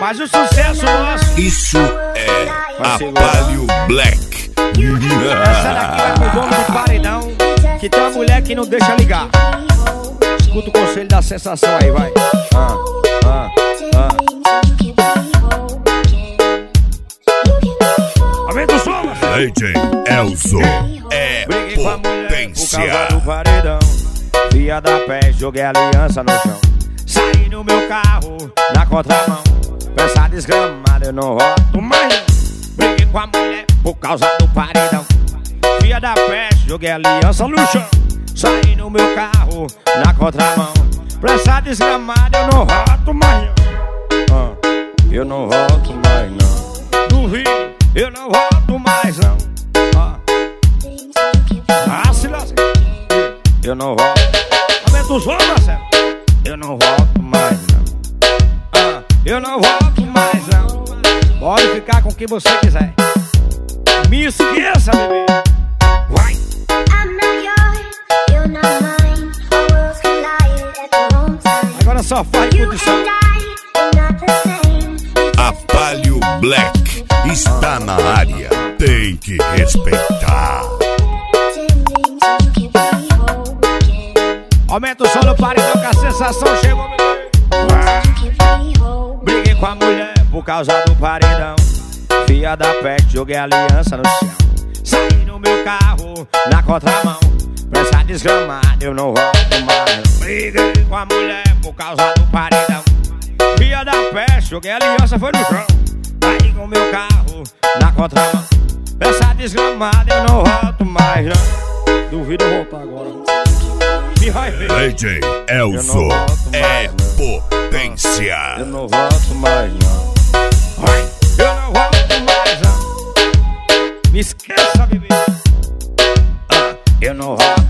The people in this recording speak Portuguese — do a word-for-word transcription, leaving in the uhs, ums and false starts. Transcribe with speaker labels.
Speaker 1: Faz o sucesso nosso.
Speaker 2: Isso é Apalio Black.
Speaker 1: Essa daqui vai pro dono do paredão, que tem uma mulher que não deixa ligar. Escuta o conselho da sensação aí, vai. Ah, ah, ah. Aumenta o som,
Speaker 2: D J Elzo é potência.
Speaker 1: Do paredão, via da pé, joguei a aliança no chão. Saí no meu carro, na contramão. Peça desgramada, eu não rodo mais não. Briguei com a mulher por causa do paredão. Via da peste, joguei a aliança no chão. Saí no meu carro, na contramão. Peça desgramada, eu não rodo mais não. ah, Eu não rodo mais não. Duvido, eu não rodo mais não. ah, ah se lasca. Eu não rodo. Aumenta o som, Marcelo. Eu não volto mais não. ah, Eu não volto mais não. Pode ficar com quem você quiser. Me esqueça, bebê. Vai. Agora só faz condição.
Speaker 2: Apalio Black está na área. Tem que respeitar.
Speaker 1: Aumenta o som no paredão que a sensação chegou, bebê. Briguei com a mulher por causa do paredão. Via da peste, joguei a aliança no chão. Saí no meu carro, na contramão. Pressa desgramada, eu não volto mais. Briguei com a mulher por causa do paredão. Via da peste, joguei a aliança, foi no chão. Saí com meu carro, na contramão. Pressa desgramada, eu não volto mais não. Duvido eu voltar agora.
Speaker 2: D J Elzo é potência.
Speaker 1: Eu não volto mais não. Eu não volto mais não. Me esqueça, bebê. ah, Eu não volto.